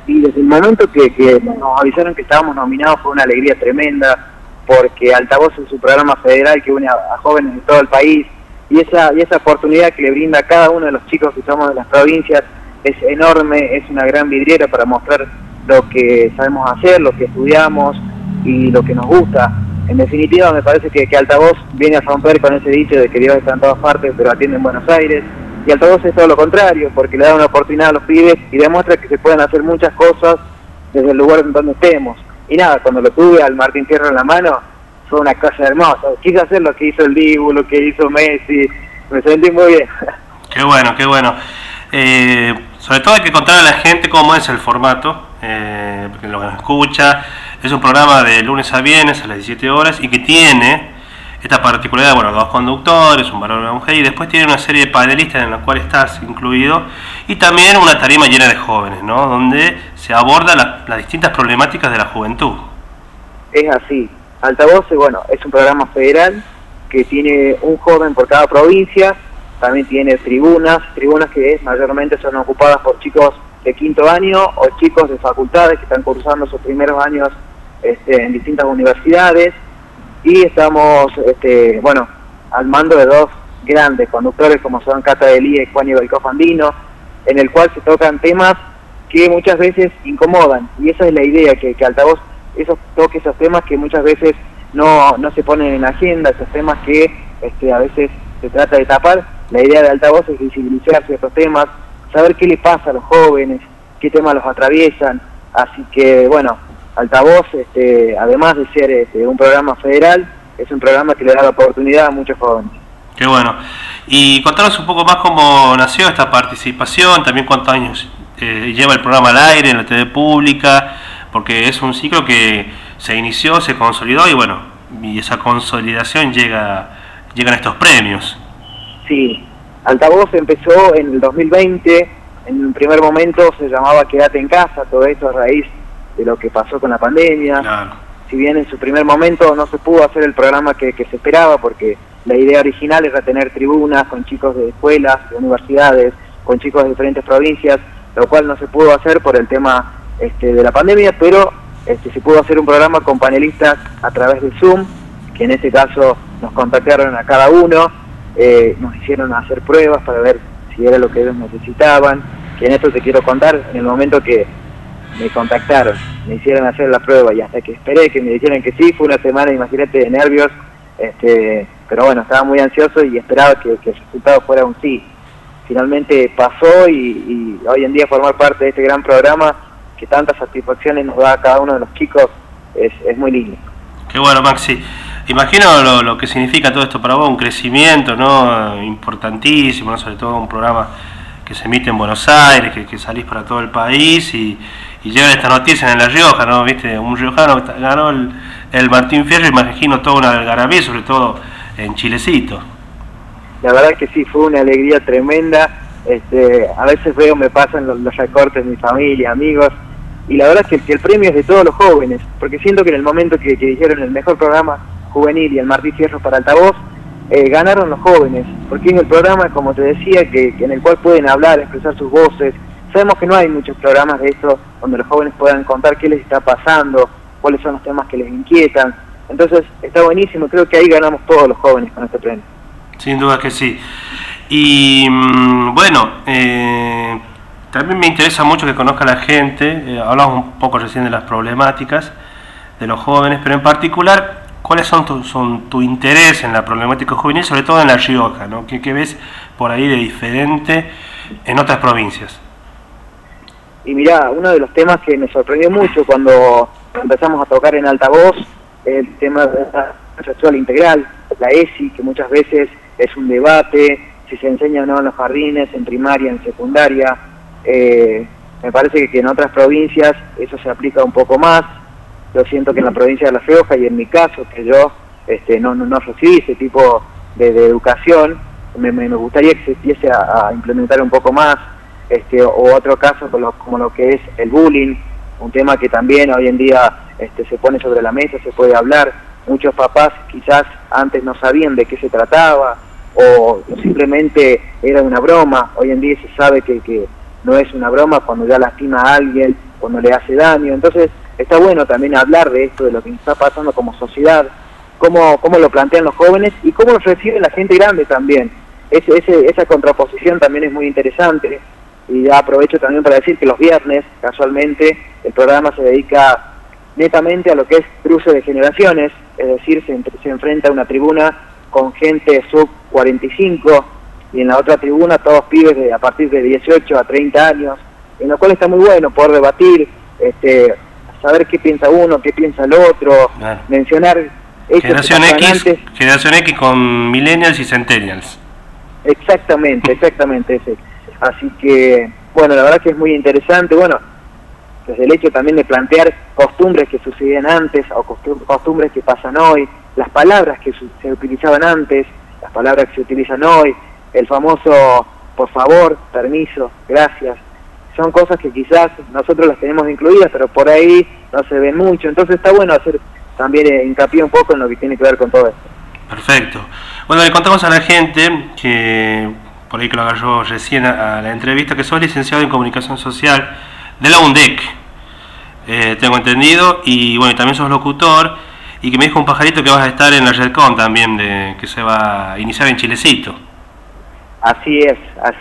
Y desde el momento que nos avisaron que estábamos nominados fue una alegría tremenda, porque Altavoz es un programa federal que une a jóvenes de todo el país, y esa oportunidad que le brinda a cada uno de los chicos que somos de las provincias es enorme, es una gran vidriera para mostrar lo que sabemos hacer, lo que estudiamos y lo que nos gusta. En definitiva, me parece que Altavoz viene a romper con ese dicho de que Dios está en todas partes, pero atiende en Buenos Aires. Y Altavoz es todo lo contrario, porque le da una oportunidad a los pibes y demuestra que se pueden hacer muchas cosas desde el lugar en donde estemos. Y nada, cuando lo tuve al Martín Fierro en la mano, fue una cosa hermosa. Quise hacer lo que hizo el Dibu, lo que hizo Messi, me sentí muy bien. Qué bueno, qué bueno. Sobre todo hay que contar a la gente cómo es el formato, porque lo que nos escucha es un programa de lunes a viernes a las 17 horas y que tiene esta particularidad, bueno, dos conductores, un varón y una mujer, y después tiene una serie de panelistas en la cual estás incluido, y también una tarima llena de jóvenes, ¿no? Donde se abordan las distintas problemáticas de la juventud. Es así. Altavoz, bueno, es un programa federal que tiene un joven por cada provincia, también tiene tribunas que mayormente son ocupadas por chicos de quinto año o chicos de facultades que están cursando sus primeros años en distintas universidades. Y estamos, bueno, al mando de dos grandes conductores como son Cata Delía y Juan Ibelco Fandino, en el cual se tocan temas que muchas veces incomodan. Y esa es la idea, que Altavoz toque esos temas que muchas veces no se ponen en agenda, esos temas que a veces se trata de tapar. La idea de Altavoz es visibilizar ciertos temas, saber qué le pasa a los jóvenes, qué temas los atraviesan. Así que, bueno, Altavoz, además de ser un programa federal, es un programa que le da la oportunidad a muchos jóvenes. Qué bueno. Y contanos un poco más cómo nació esta participación, también cuántos años lleva el programa al aire en la TV pública, porque es un ciclo que se inició, se consolidó y bueno, y esa consolidación llegan estos premios. Sí, Altavoz empezó en el 2020, en un primer momento se llamaba Quédate en casa, todo esto a raíz de lo que pasó con la pandemia. Claro. Si bien en su primer momento no se pudo hacer el programa que se esperaba, porque la idea original era tener tribunas con chicos de escuelas, de universidades, con chicos de diferentes provincias, lo cual no se pudo hacer por el tema de la pandemia, pero se pudo hacer un programa con panelistas a través de Zoom, que en este caso nos contactaron a cada uno, nos hicieron hacer pruebas para ver si era lo que ellos necesitaban, que en esto te quiero contar, en el momento que me contactaron, me hicieron hacer la prueba y hasta que esperé que me dijeran que sí, fue una semana, imagínate, de nervios, pero bueno, estaba muy ansioso y esperaba que el resultado fuera un sí. Finalmente pasó y hoy en día formar parte de este gran programa que tantas satisfacciones nos da a cada uno de los chicos es muy lindo. Qué bueno, Maxi. Imagino lo que significa todo esto para vos, un crecimiento, ¿no? Importantísimo, ¿no? Sobre todo un programa que se emite en Buenos Aires, que salís para todo el país y llegan estas noticias en La Rioja, ¿no? ¿Viste? Un riojano ganó el Martín Fierro, imagino toda una algarabía, sobre todo en Chilecito. La verdad que sí, fue una alegría tremenda. A veces me pasan los recortes de mi familia, amigos, y la verdad es que el premio es de todos los jóvenes, porque siento que en el momento que dijeron el mejor programa juvenil y el Martín Fierro para Altavoz, ganaron los jóvenes, porque es el programa, como te decía, que en el cual pueden hablar, expresar sus voces. Sabemos que no hay muchos programas de esto donde los jóvenes puedan contar qué les está pasando, cuáles son los temas que les inquietan. Entonces está buenísimo, creo que ahí ganamos todos los jóvenes con este premio. Sin duda que sí. Y bueno, también me interesa mucho que conozca la gente, hablamos un poco recién de las problemáticas de los jóvenes, pero en particular, ¿cuáles son tu interés en la problemática juvenil, sobre todo en La Rioja, ¿no? ¿Qué ves por ahí de diferente en otras provincias? Y mirá, uno de los temas que me sorprendió mucho cuando empezamos a tocar en Altavoz, el tema de la sexual integral, la ESI, que muchas veces es un debate, si se enseña o no en los jardines, en primaria, en secundaria. Me parece que en otras provincias eso se aplica un poco más. Yo siento que en la provincia de La Rioja, y en mi caso, que yo no recibí ese tipo de educación, me gustaría que se empiece a implementar un poco más, o otro caso como lo que es el bullying, un tema que también hoy en día se pone sobre la mesa, se puede hablar. Muchos papás quizás antes no sabían de qué se trataba, o simplemente era una broma. Hoy en día se sabe que no es una broma cuando ya lastima a alguien cuando le hace daño. Entonces está bueno también hablar de esto, de lo que nos está pasando como sociedad, cómo lo plantean los jóvenes y cómo lo recibe la gente grande también. Esa contraposición también es muy interesante. Y ya aprovecho también para decir que los viernes, casualmente, el programa se dedica netamente a lo que es cruce de generaciones, es decir, se enfrenta a una tribuna con gente sub 45 y en la otra tribuna todos pibes a partir de 18 a 30 años, en lo cual está muy bueno poder debatir, saber qué piensa uno, qué piensa el otro, claro. Mencionar generación X con millennials y centennials. Exactamente ese. Así que, bueno, la verdad que es muy interesante, bueno, desde el hecho también de plantear costumbres que sucedían antes o costumbres que pasan hoy, las palabras que se utilizaban antes, las palabras que se utilizan hoy, el famoso por favor, permiso, gracias, son cosas que quizás nosotros las tenemos incluidas, pero por ahí no se ven mucho, entonces está bueno hacer también hincapié un poco en lo que tiene que ver con todo esto. Perfecto. Bueno, le contamos a la gente que, por ahí que lo agarró recién a la entrevista, que sos licenciado en Comunicación Social de la UNDEC, tengo entendido, y bueno, también sos locutor, y que me dijo un pajarito que vas a estar en la Redcon también, que se va a iniciar en Chilecito. Así es.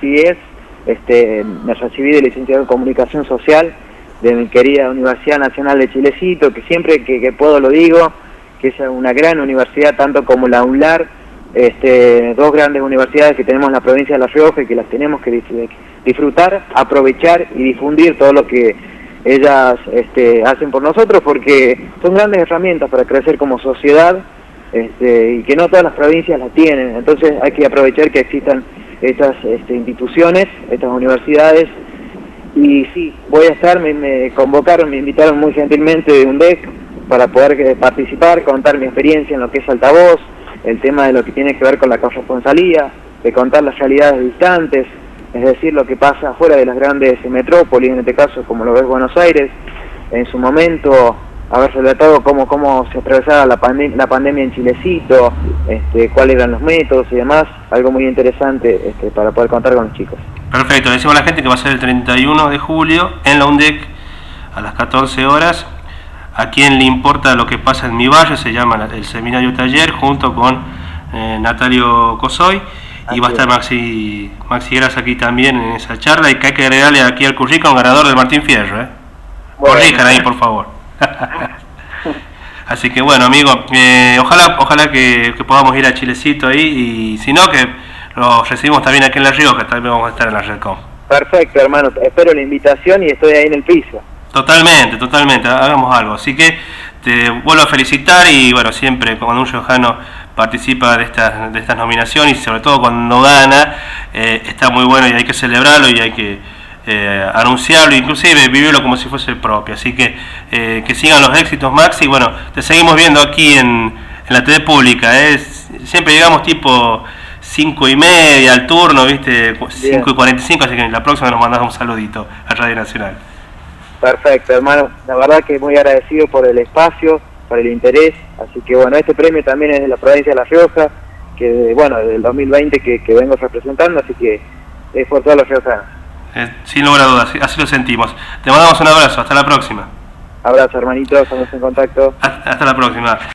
Me recibí de licenciado en Comunicación Social de mi querida Universidad Nacional de Chilecito, que siempre que puedo lo digo, que es una gran universidad, tanto como la UNLAR, dos grandes universidades que tenemos en la provincia de La Rioja y que las tenemos que disfrutar, aprovechar y difundir todo lo que ellas hacen por nosotros, porque son grandes herramientas para crecer como sociedad, y que no todas las provincias las tienen. Entonces hay que aprovechar que existan estas instituciones, estas universidades. Y sí, voy a estar, me convocaron, me invitaron muy gentilmente de UNDEC para poder participar, contar mi experiencia en lo que es altavoz, el tema de lo que tiene que ver con la corresponsalía, de contar las realidades distantes, es decir, lo que pasa fuera de las grandes metrópolis, en este caso como lo es Buenos Aires, en su momento haber relatado cómo se atravesaba la pandemia en Chilecito, cuáles eran los métodos y demás, algo muy interesante para poder contar con los chicos. Perfecto, le decimos a la gente que va a ser el 31 de julio en la UNDEC a las 14 horas. A quien le importa lo que pasa en mi barrio, se llama el seminario taller, junto con Natalio Cosoy, y va a estar Maxi Gras aquí también en esa charla, y que hay que agregarle aquí al currículum ganador del Martín Fierro, corrijan ahí por favor. Así que bueno, amigo, ojalá que podamos ir a Chilecito ahí, y si no, que lo recibimos también aquí en La Rioja, también vamos a estar en la Redcon. Perfecto, hermano, espero la invitación y estoy ahí en el piso. Totalmente, hagamos algo. Así que te vuelvo a felicitar, y bueno, siempre cuando un riojano participa de estas nominaciones, y sobre todo cuando gana, está muy bueno y hay que celebrarlo y hay que anunciarlo, inclusive vivirlo como si fuese propio. Así que sigan los éxitos, Maxi. Bueno, te seguimos viendo aquí en la TV pública, siempre llegamos tipo 5:30 al turno, ¿viste? 5:45, así que la próxima nos mandas un saludito a Radio Nacional. Perfecto, hermano, la verdad que muy agradecido por el espacio, por el interés, así que bueno, este premio también es de la provincia de La Rioja, que bueno, desde el 2020 que vengo representando, así que es por todos los riojanos. Sin lugar a dudas, así lo sentimos. Te mandamos un abrazo, hasta la próxima. Abrazo, hermanito, estamos en contacto. Hasta la próxima.